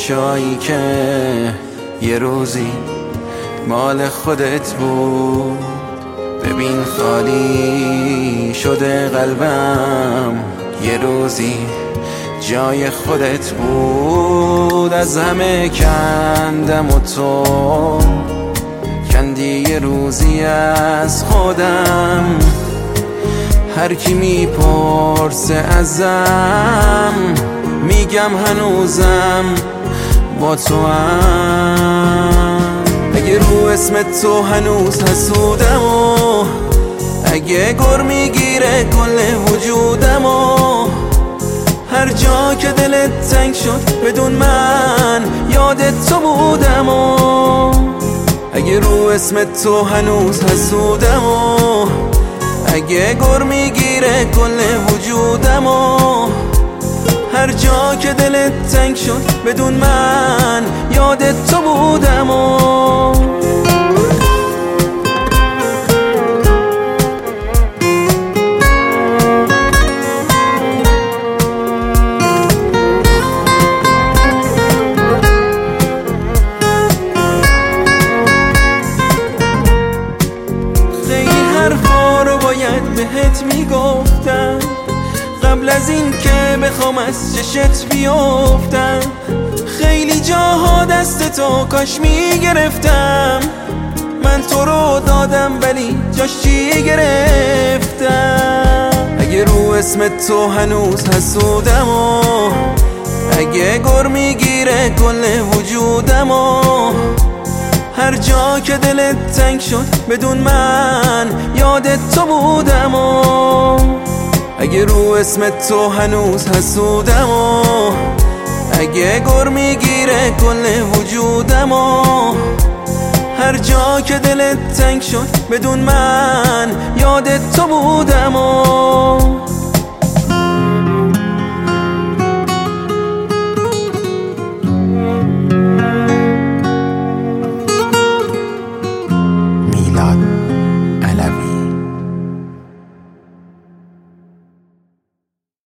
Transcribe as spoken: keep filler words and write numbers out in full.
جایی که یه روزی مال خودت بود. ببین خالی شده قلبم، یه روزی جای خودت بود. از همه کندم و تو کندی یه روزی از خودم. هر کی میپرسه ازم میگم هنوزم با تو هم. اگه رو اسم تو هنوز حسودم و اگه گر میگیره کل وجودم و هر جا که دلت تنگ شد بدون من یادت تو بودم و اگه رو اسم تو هنوز حسودم و اگه گر میگیره کل وجودم و هر جا که دلت تنگ شد بدون من یادت تو بودم و بهت میگفتم قبل از این که بخوام از چشت بیفتم. خیلی جاها دست تو کاش میگرفتم. من تو رو دادم ولی جاش چی گرفتم. اگه رو اسم تو هنوز حسودم و اگه گر میگیره کل وجودم و هر جا که دلت تنگ شد بدون من یادت تو بودم و اگه رو اسم تو هنوز حسودم و اگه گر میگیره کل وجودم و هر جا که دلت تنگ شد بدون من یادت تو بودم و